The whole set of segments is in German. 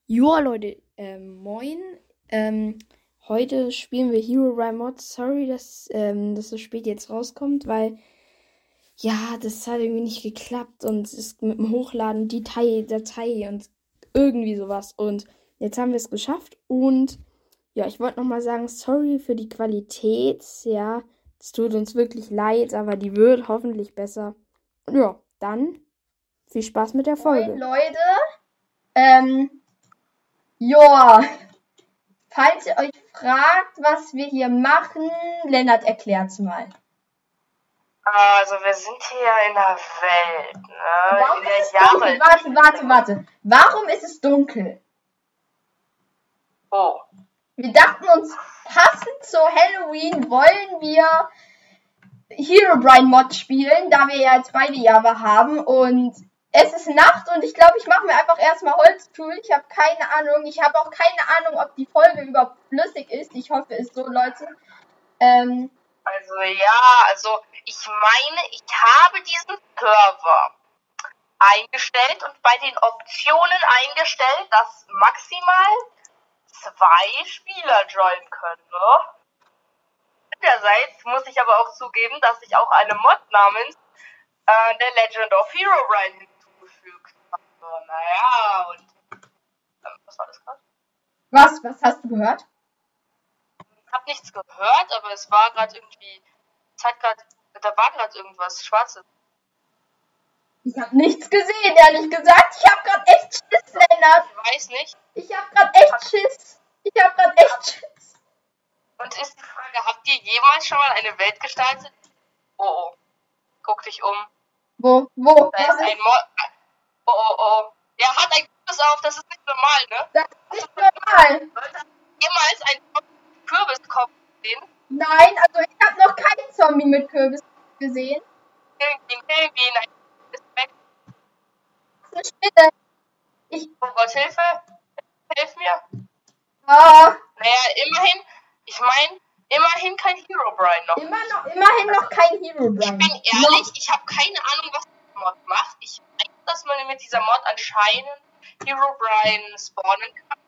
Joa Leute, moin. Heute spielen wir Herobrine Mod. Sorry, dass so spät jetzt rauskommt, weil ja, das hat irgendwie nicht geklappt und es ist mit dem Hochladen die Datei und irgendwie sowas. Und jetzt haben wir es geschafft und ja, ich wollte nochmal sagen, sorry für die Qualität. Ja, es tut uns wirklich leid, aber die wird hoffentlich besser. Und ja, dann viel Spaß mit der Folge. Moin Leute, ja, falls ihr euch fragt, was wir hier machen, Lennart erklärt's mal. Also wir sind hier in der Welt, ne? Warum In der ist es dunkel? Warte. Warum ist es dunkel? Oh. Wir dachten uns, passend zu Halloween wollen wir Herobrine Mod spielen, da wir ja jetzt beide Java haben und es ist Nacht und ich glaube, ich mache mir einfach erstmal Holztool. Ich habe keine Ahnung. Ich habe auch keine Ahnung, ob die Folge überhaupt flüssig ist. Ich hoffe es so, Leute. Also ich meine, ich habe diesen Server eingestellt und bei den Optionen eingestellt, dass maximal 2 Spieler joinen können, ne? Andererseits muss ich aber auch zugeben, dass ich auch eine Mod namens The Legend of Herobrine hinzugefügt habe. Naja, und was war das gerade? Was hast du gehört? Ich habe nichts gehört, aber es war gerade irgendwie, da war gerade irgendwas Schwarzes. Ich habe nichts gesehen, ehrlich gesagt. Ich habe gerade echt Schiss, Lennart. Ich weiß nicht. Ich habe gerade echt Schiss. Und ist die Frage, habt ihr jemals schon mal eine Welt gestaltet? Oh. Guck dich um. Wo? Da ist ein Mod. Oh. Der hat ein Kürbis auf, das ist nicht normal, ne? Das ist nicht normal. Leute, habt ihr jemals einen Kürbiskopf gesehen? Nein, also ich habe noch keinen Zombie mit Kürbis gesehen. Irgendwie, nein. Ist weg. Das ist eine Spinne. Oh Gott, Hilfe. Hilf mir. Ah, Naja, immerhin kein Herobrine noch. immerhin noch kein Herobrine. Ich bin ehrlich, ich habe keine Ahnung, was die Mod macht. Ich weiß, dass man mit dieser Mod anscheinend Herobrine spawnen kann.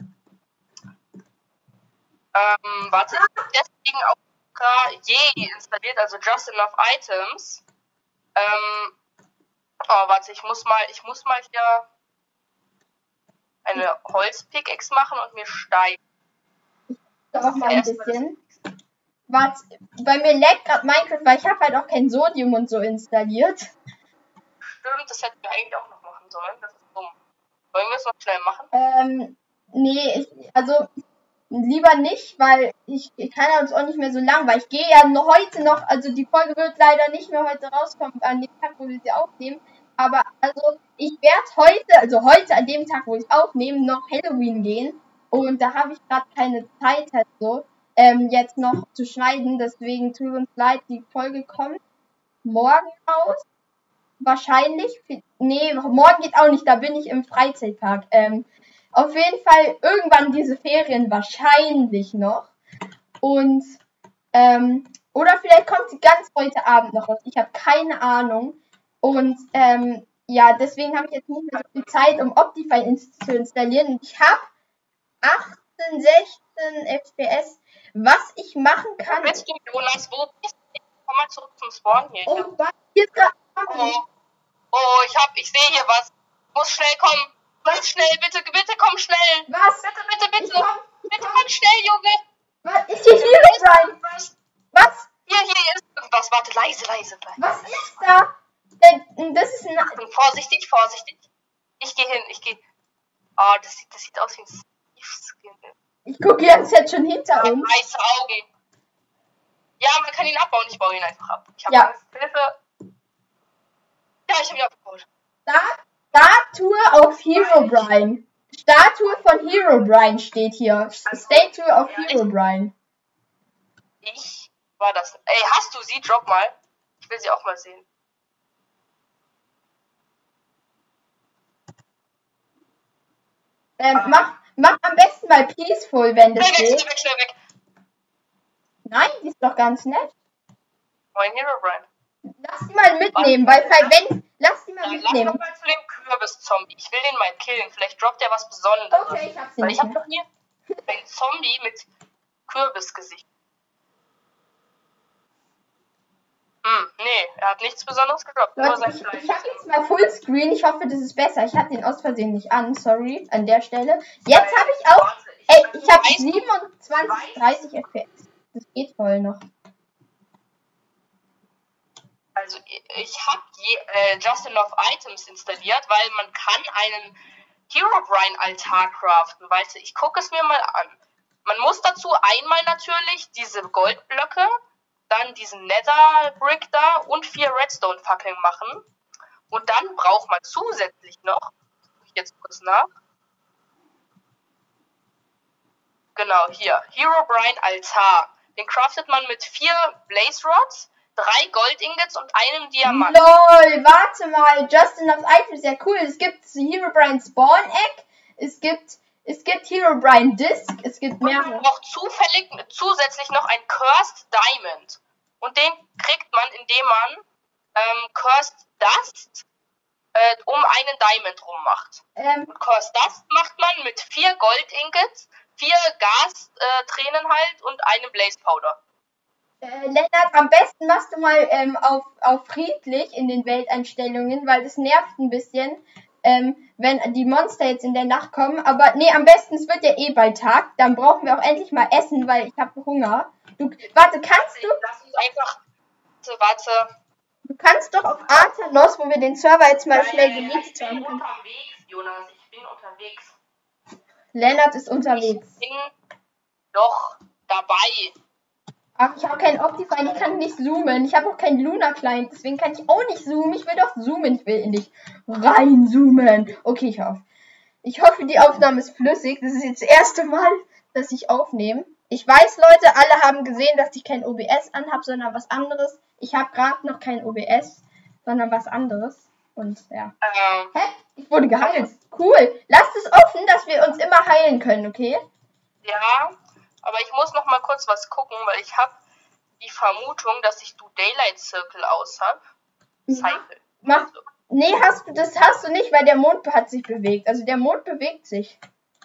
Warte, ich habe deswegen auch je installiert, also Just Enough Items. Warte, ich muss mal hier eine Holz-Pickaxe machen und mir Stein. Doch mal ein bisschen. Warte, bei mir laggt gerade Minecraft, weil ich habe halt auch kein Sodium und so installiert. Stimmt, das hätten wir eigentlich auch noch machen sollen. Das ist dumm. Wollen wir es noch schnell machen? Nee, also lieber nicht, weil ich kann ja uns auch nicht mehr so lang, weil ich gehe ja heute noch, also die Folge wird leider nicht mehr heute rauskommen, an dem Tag, wo wir sie aufnehmen. Aber also ich werde heute an dem Tag, wo ich aufnehme, noch Halloween gehen. Und da habe ich gerade keine Zeit halt so, jetzt noch zu schneiden. Deswegen tut uns leid, die Folge kommt morgen raus. Wahrscheinlich. Nee, morgen geht auch nicht, da bin ich im Freizeitpark. Auf jeden Fall irgendwann diese Ferien wahrscheinlich noch. Und, oder vielleicht kommt sie ganz heute Abend noch raus. Ich habe keine Ahnung. Und, ja, deswegen habe ich jetzt nicht mehr so viel Zeit, um Optifine zu installieren. Und ich habe 18, 16 FPS. Was ich machen kann. Wo bist du, Jonas? Wo bist du? Komm mal zurück zum Spawn hier. Oh, was? Hier ist gerade. Ich sehe hier was. Muss schnell kommen. Ganz schnell, bitte komm schnell. Was? Bitte komm schnell, Junge. Was ist hier Herobrine? Was? Hier ist irgendwas. Warte, leise bleiben. Was ist da? Das ist ein. Vorsichtig. Ich gehe. Oh, das sieht aus wie ein Steve-Skin. Ich gucke jetzt schon hinter uns. Weiße Augen. Ja, man kann ihn abbauen. Ich baue ihn einfach ab. Ich habe Angst. Hilfe. Ja, ich habe ihn abgebaut. Statue of Herobrine. Statue von Herobrine steht hier. Statue of Herobrine. Ich war das. Ey, hast du sie? Drop mal. Ich will sie auch mal sehen. Mach am besten mal Peaceful, wenn das geht. Schnell weg. Nein, die ist doch ganz nett. Moin, Herobrine. Lass sie mal mitnehmen, weil Lass die mal Lass doch mitnehmen. mal zu dem Kürbis-Zombie. Ich will den mal killen. Vielleicht droppt er was Besonderes. Okay, ich hab sie Weil nicht ich habe mehr. doch hier einen Zombie mit Kürbisgesicht. Nee, er hat nichts Besonderes gedroppt. Nur Leute, sein ich Fleisch. habe jetzt mal Fullscreen. Ich hoffe, das ist besser. Ich hatte den aus Versehen nicht an. Sorry, an der Stelle. Jetzt habe ich auch... Warte, Ey, ich habe weiß- 27, 30 FPS. Das geht voll noch. Also ich habe Just Enough Items installiert, weil man kann einen Herobrine Altar craften. Weißt du, ich gucke es mir mal an. Man muss dazu einmal natürlich diese Goldblöcke, dann diesen Nether Brick da und 4 Redstone Fackeln machen. Und dann braucht man zusätzlich noch, guck ich jetzt kurz nach. Genau, hier, Herobrine Altar. Den craftet man mit 4 Blaze Rods, 3 Gold Ingots und einem Diamant. LOL, warte mal. Just Enough Items, ja cool. Es gibt Herobrine Spawn Egg. Es gibt Herobrine Disc. Es gibt Und man mehrere. braucht zusätzlich noch ein Cursed Diamond. Und den kriegt man, indem man Cursed Dust um einen Diamond rum macht. Und Cursed Dust macht man mit 4 Gold Ingots, 4 Gas-Tränen halt und einem Blaze Powder. Lennart, am besten machst du mal auf friedlich in den Welteinstellungen, weil das nervt ein bisschen, wenn die Monster jetzt in der Nacht kommen. Aber nee, am besten, es wird ja eh bald Tag. Dann brauchen wir auch endlich mal Essen, weil ich habe Hunger. Warte, kannst du? Lass uns einfach... Warte. Du kannst doch auf Arthanos, wo wir den Server jetzt mal schnell gemietet Ich bin haben. unterwegs, Jonas. Ich bin unterwegs. Lennart ist unterwegs. Ich bin doch dabei. Ach, ich habe keinen Optifine, ich kann nicht zoomen. Ich habe auch keinen Luna Client, deswegen kann ich auch nicht zoomen. Ich will doch zoomen, ich will nicht reinzoomen. Okay, ich hoffe, die Aufnahme ist flüssig. Das ist jetzt das erste Mal, dass ich aufnehme. Ich weiß, Leute, alle haben gesehen, dass ich kein OBS anhab, sondern was anderes. Ich habe gerade noch kein OBS, sondern was anderes. Und ja. Hä? Ich wurde geheilt. Cool. Lasst es offen, dass wir uns immer heilen können, okay? Ja, aber ich muss noch mal kurz was gucken, weil ich habe die Vermutung, dass ich Du Daylight Circle aus habe. Cycle. Nee, das hast du nicht, weil der Mond hat sich bewegt. Also der Mond bewegt sich.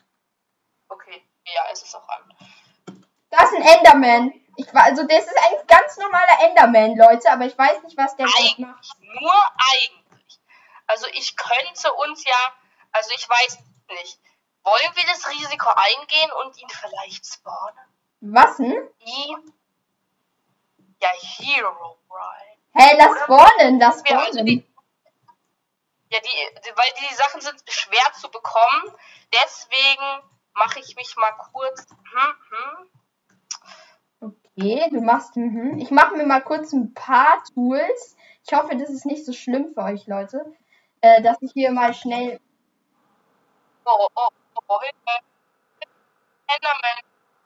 Okay, ja, es ist auch an. Das ist ein Enderman. Also das ist ein ganz normaler Enderman, Leute, aber ich weiß nicht, was der Eigentlich, macht. nur eigentlich. Also ich könnte uns ja, also ich weiß nicht, wollen wir das Risiko eingehen und ihn vielleicht spawnen? Was denn? Ja, Herobrine. Hey, lass spawnen. Ja, weil die Sachen sind schwer zu bekommen, deswegen mache ich mich mal kurz. Okay, du machst. Ich mache mir mal kurz ein paar Tools. Ich hoffe, das ist nicht so schlimm für euch, Leute, dass ich hier mal schnell. Hilfe. Enderman.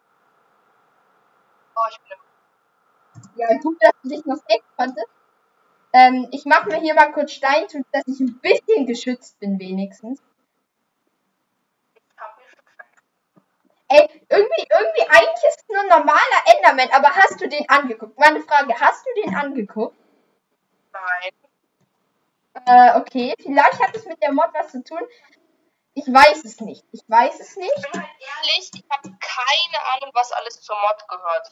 Ich bin Ja, gut, dass du dich noch safe konntest. Ich mache mir hier mal kurz Steintools, dass ich ein bisschen geschützt bin, wenigstens. Ey, irgendwie eigentlich ist es nur ein normaler Enderman, aber hast du den angeguckt? Meine Frage, hast du den angeguckt? Nein. Okay, vielleicht hat es mit der Mod was zu tun. Ich weiß es nicht. Ich bin halt ehrlich, ich habe keine Ahnung, was alles zur Mod gehört.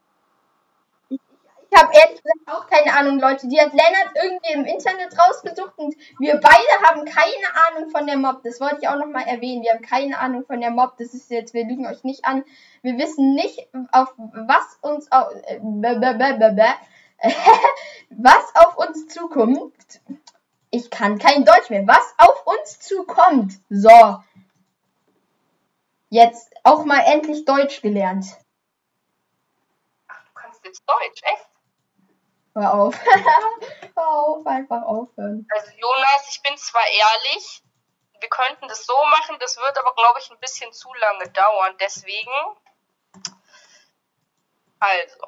Ich habe ehrlich gesagt auch keine Ahnung, Leute. Die hat Lennart irgendwie im Internet rausgesucht und wir beide haben keine Ahnung von der Mob. Das wollte ich auch nochmal erwähnen. Wir haben keine Ahnung von der Mob. Das ist jetzt, wir lügen euch nicht an. Wir wissen nicht, auf was uns was auf uns zukommt. Ich kann kein Deutsch mehr. Was auf uns zukommt. So. Jetzt auch mal endlich Deutsch gelernt. Ach, du kannst jetzt Deutsch, echt? Hör auf. Hör auf, einfach aufhören. Also Jonas, ich bin zwar ehrlich, wir könnten das so machen, das wird aber, glaube ich, ein bisschen zu lange dauern. Deswegen, also,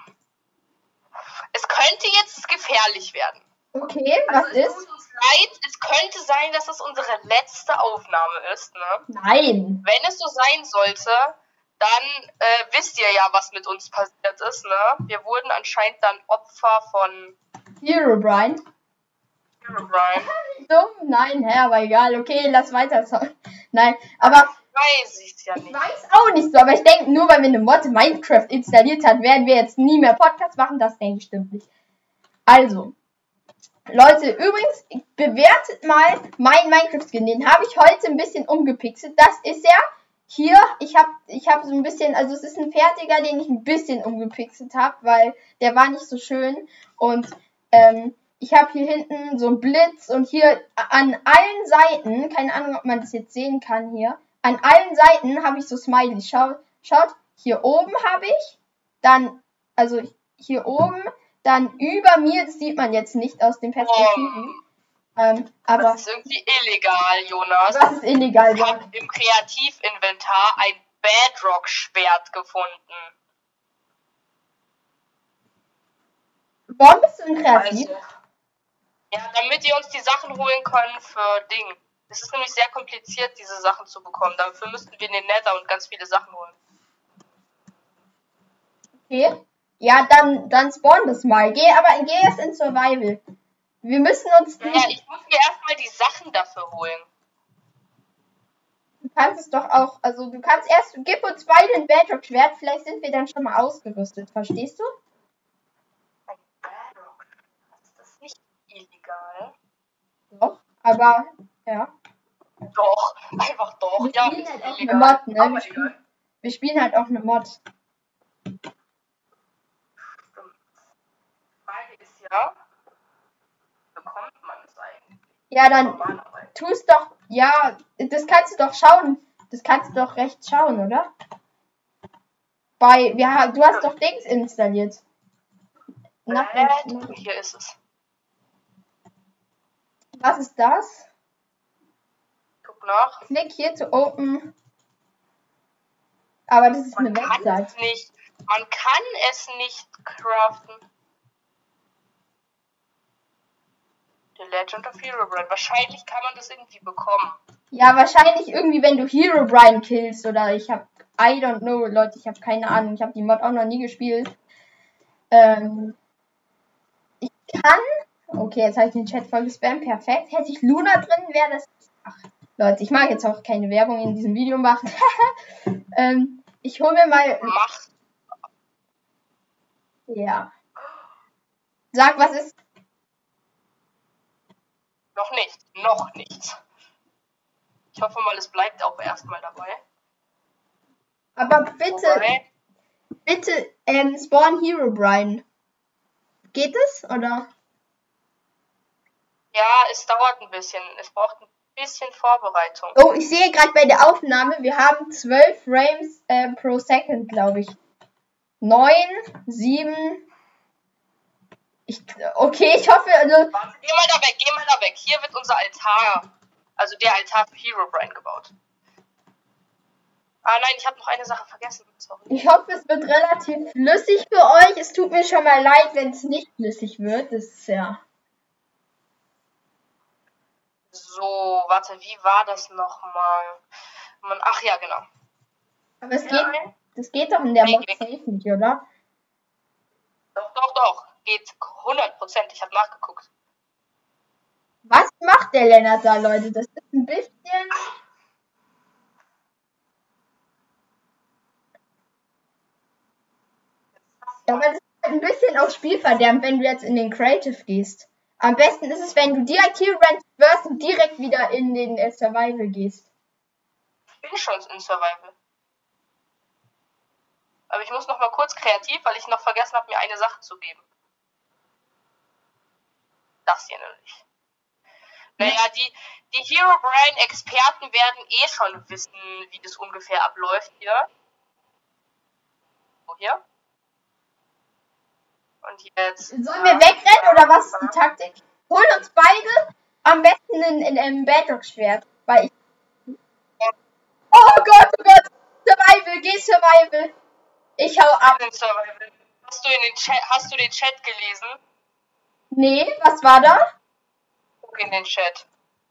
es könnte jetzt gefährlich werden. Okay, was also, es ist? tut uns leid, es könnte sein, dass es unsere letzte Aufnahme ist, ne? Nein. Wenn es so sein sollte, dann wisst ihr ja, was mit uns passiert ist, ne? Wir wurden anscheinend dann Opfer von Herobrine. Herobrine. Dumm? Nein, aber egal. Okay, lass weiter. Nein, aber Weiß ich ja ich nicht. weiß auch nicht so. Aber ich denke, nur weil wir eine Mod Minecraft installiert hat, werden wir jetzt nie mehr Podcast machen. Das denke ich stimmt nicht. Also, Leute, übrigens, bewertet mal meinen Minecraft-Skin. Den habe ich heute ein bisschen umgepixelt. Das ist er. Hier, ich hab so ein bisschen, also es ist ein fertiger, den ich ein bisschen umgepixelt habe, weil der war nicht so schön. Und ich habe hier hinten so einen Blitz und hier an allen Seiten, keine Ahnung, ob man das jetzt sehen kann hier, an allen Seiten habe ich so Smileys. Schaut, hier oben habe ich, dann, also hier oben, dann über mir, das sieht man jetzt nicht aus den Perspektiven. Aber Das ist irgendwie illegal, Jonas. was ist illegal? Ich habe im Kreativinventar ein Bedrock-Schwert gefunden. Warum bist du denn kreativ? Also, ja, damit ihr uns die Sachen holen können für Ding. Es ist nämlich sehr kompliziert, diese Sachen zu bekommen. Dafür müssten wir in den Nether und ganz viele Sachen holen. Okay. Ja, dann spawn das mal. Geh erst in Survival. Wir müssen uns Ja, ich muss mir erstmal die Sachen dafür holen. Du kannst es doch auch, also du kannst erst, gib uns beide ein Bedrock-Schwert, vielleicht sind wir dann schon mal ausgerüstet, verstehst du? Ein Bedrock. Ist das nicht illegal? Doch, aber, ja. Doch, einfach doch. Wir Ja, spielen ist halt auch illegal. eine Mod, ne? Aber egal. Wir spielen halt auch eine Mod. Stimmt. Frage ist ja, bekommt man es eigentlich? Ja, dann Normalerweise. tu es doch, ja, das kannst du doch schauen. Das kannst du doch rechts schauen, oder? Du hast doch Dings installiert. Hier ist es. Was ist das? Guck nach. Klick hier zu open. Aber das ist eine Man kann Website. es nicht. Man kann es nicht craften. The Legend of Herobrine. Wahrscheinlich kann man das irgendwie bekommen. Ja, wahrscheinlich irgendwie, wenn du Herobrine killst oder I don't know, Leute, ich habe keine Ahnung. Ich habe die Mod auch noch nie gespielt. Ich kann, okay, jetzt habe ich den Chat voll gespammt, perfekt. Hätte ich Luna drin, wäre das, ach, Leute, ich mag jetzt auch keine Werbung in diesem Video machen. Ich hole mir mal, Mach. ja. Sag, was ist? Noch nicht. Ich hoffe mal, es bleibt auch erstmal dabei. Aber bitte, Wobei, bitte, spawn Herobrine. Geht es, oder? ja, es dauert ein bisschen. Es braucht ein bisschen Vorbereitung. Oh, ich sehe gerade bei der Aufnahme, wir haben 12 Frames pro Second, glaube ich. 9, 7. Okay, ich hoffe, also. Warte, geh mal da weg. Hier wird unser Altar, also der Altar für Herobrine gebaut. Ah nein, ich habe noch eine Sache vergessen. Sorry. Ich hoffe, es wird relativ flüssig für euch. Es tut mir schon mal leid, wenn es nicht flüssig wird. Das ist ja. So, warte, wie war das nochmal? Ach ja, genau. Aber das geht doch in der Mod safe nicht, oder? Doch. Geht 100%. Ich habe nachgeguckt. Was macht der Lennart da, Leute? Das ist ein bisschen. Ja, aber das ist halt ein bisschen aufs Spiel verderben, wenn du jetzt in den Creative gehst. Am besten ist es, wenn du direkt Herobrine wirst und direkt wieder in den Survival gehst. Ich bin schon in Survival. Aber ich muss noch mal kurz kreativ, weil ich noch vergessen habe, mir eine Sache zu geben. Das hier nämlich. Naja, die Herobrine-Experten werden eh schon wissen, wie das ungefähr abläuft hier. So, hier. Und jetzt. Sollen wir wegrennen oder was ist die Taktik? Hol uns beide am besten ein Bedrock-Schwert. Weil ich. Oh Gott! Survival, geh Survival! Ich hau ab. Survival. Hast du den Chat gelesen? Nee, was war da? Guck in den Chat.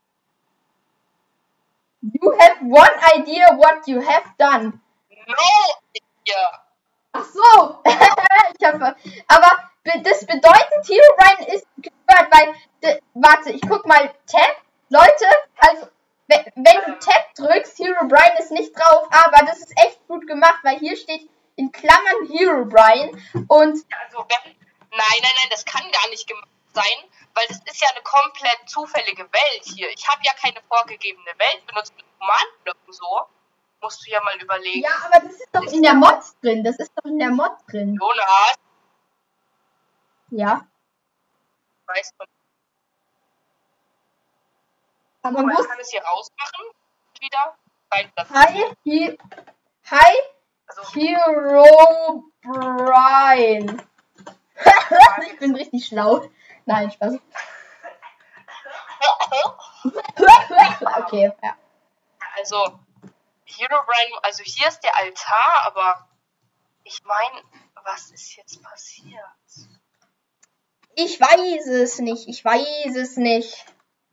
You have one idea what you have done. No idea. Ach so. Aber das bedeutet, Herobrine ist beschwört, weil, warte, ich guck mal, Tab, Leute, also, wenn du Tab drückst, Herobrine ist nicht drauf, aber das ist echt gut gemacht, weil hier steht in Klammern Herobrine und... Also, nein, das kann gar nicht gemacht sein, weil das ist ja eine komplett zufällige Welt hier. Ich habe ja keine vorgegebene Welt benutzt mit Command-Blöcken so. Musst du ja mal überlegen. Ja, aber das ist doch in der Mod drin. Das ist doch in der Mod drin. Jonas. Ja. Weißt du. Aber Man muss... kann es hier rausmachen. Wieder. Hi, also, Herobrine. Ich bin richtig schlau. Nein, Spaß. Okay, ja. Also, Herobrine, also hier ist der Altar, aber ich meine, was ist jetzt passiert? Ich weiß es nicht.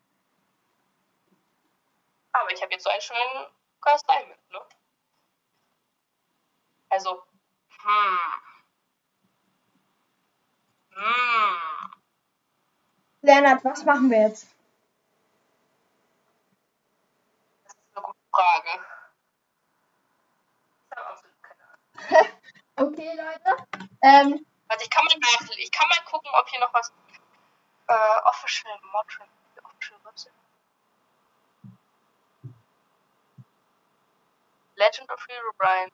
Aber ich habe jetzt so einen schönen Curse Diamond, ne? Also, Lennart, was machen wir jetzt? Das ist eine gute Frage. Ich habe absolut keine Ahnung. Okay, Leute. Also ich kann mal gucken, ob hier noch was Official Mod Official Website. Legend of Herobrine.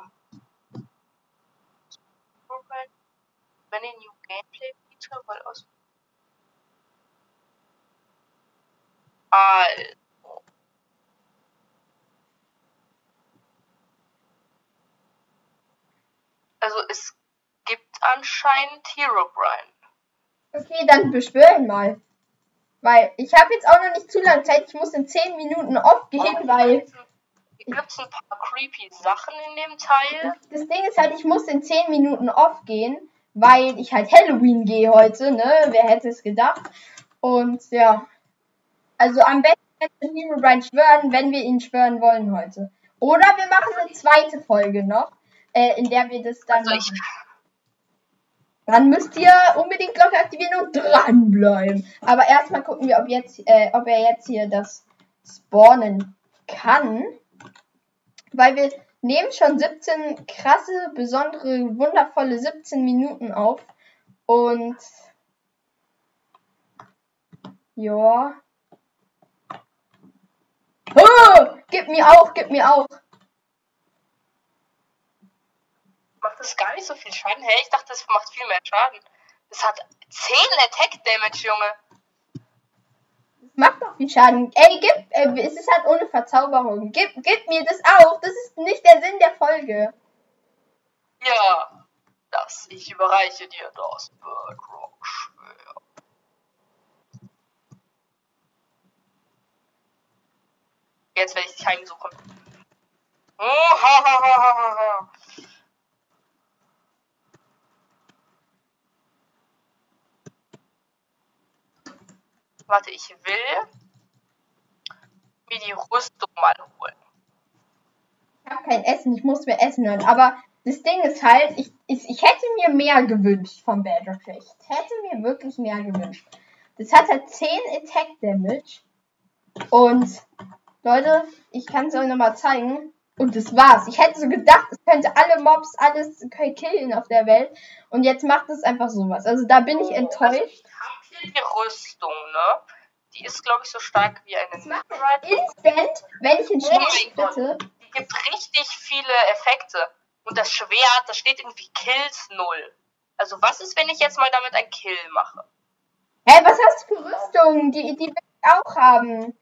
Herobrine. Many new gameplay feature, weil aus. Also es gibt anscheinend Herobrine. Okay, dann beschwör ihn mal. Weil ich habe jetzt auch noch nicht zu lange Zeit. Ich muss in 10 Minuten aufgehen, weil... Hier gibt es ein paar creepy Sachen in dem Teil. Das Ding ist halt, ich muss in 10 Minuten aufgehen, weil ich halt Halloween gehe heute, ne? Wer hätte es gedacht? Und ja. Also am besten hätte Herobrine schwören, wenn wir ihn schwören wollen heute. Oder wir machen eine zweite Folge noch, in der wir das dann machen. Dann müsst ihr unbedingt Glocke aktivieren und dranbleiben. Aber erstmal gucken wir, ob er jetzt hier das spawnen kann. Weil wir nehmen schon 17 krasse, besondere, wundervolle 17 Minuten auf. Und ja. Oh, gib mir auch. Macht das gar nicht so viel Schaden? Hey, ich dachte, das macht viel mehr Schaden. Das hat 10 Attack Damage, Junge. Das macht doch viel Schaden. Ey, es ist halt ohne Verzauberung. Gib mir das auch. Das ist nicht der Sinn der Folge. Ja, ich überreiche dir das Bedrock-Schwert. Jetzt werde ich dich heimsuchen. Warte, ich will mir die Rüstung mal holen. Ich habe kein Essen, ich muss mir Essen holen. Aber das Ding ist halt, ich hätte mir mehr gewünscht vom Bedrock. Ich hätte mir wirklich mehr gewünscht. Das hat halt 10 Attack Damage. Und Leute, ich kann es euch nochmal zeigen. Und das war's. Ich hätte so gedacht, es könnte alle Mobs, alles killen auf der Welt. Und jetzt macht es einfach sowas. Also da bin ich enttäuscht. Also ich habe hier die Rüstung, ne? Die ist, glaube ich, so stark wie eine Netherite. Instant, wenn ich einen Schwert bitte. Die gibt richtig viele Effekte. Und das Schwert, da steht irgendwie Kills 0. Also was ist, wenn ich jetzt mal damit ein Kill mache? Hä, was hast du für Rüstung? Die will ich auch haben.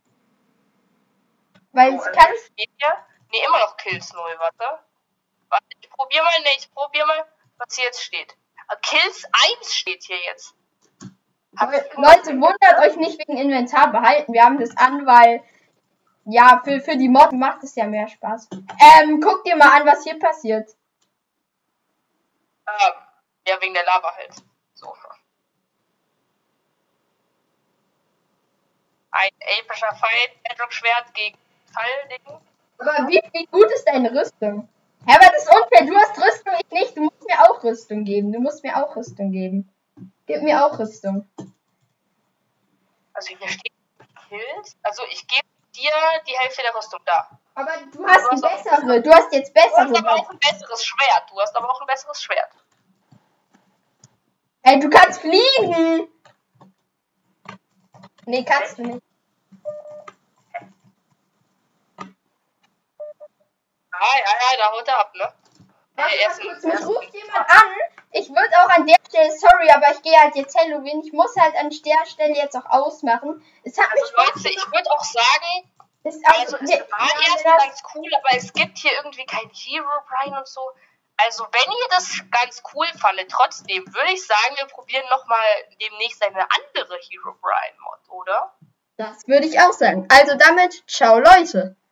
Weil es kann... Nee, immer noch Kills 0, warte. Warte, ich probier mal, was hier jetzt steht. Kills 1 steht hier jetzt. Leute, wundert euch nicht wegen Inventar behalten. Wir haben das an, weil... Ja, für die Mod macht es ja mehr Spaß. Guck dir mal an, was hier passiert. Ja, wegen der Lava halt. So. Ein epischer Fight, Bedrock-Schwert gegen Fallding. Aber wie gut ist deine Rüstung? Hä, aber das ist unfair. Du hast Rüstung, ich nicht. Du musst mir auch Rüstung geben. Gib mir auch Rüstung. Also hier steht Kills. Also ich gebe dir die Hälfte der Rüstung da. Aber du hast die bessere. Du hast jetzt bessere. Du hast aber auch ein besseres Schwert. Ey, du kannst fliegen. Nee, kannst du nicht. Ja, da haut er ab, ne? Warte mal kurz, mich ruft jemand an. Ich würde auch an der Stelle, sorry, aber ich gehe halt jetzt Halloween. Ich muss halt an der Stelle jetzt auch ausmachen. Es hat mich Leute, ich würde auch sagen, es war erst ganz cool, aber es gibt hier irgendwie kein Herobrine und so. Also wenn ihr das ganz cool fandet, trotzdem würde ich sagen, wir probieren nochmal demnächst eine andere Herobrine-Mod, oder? Das würde ich auch sagen. Also damit, ciao Leute.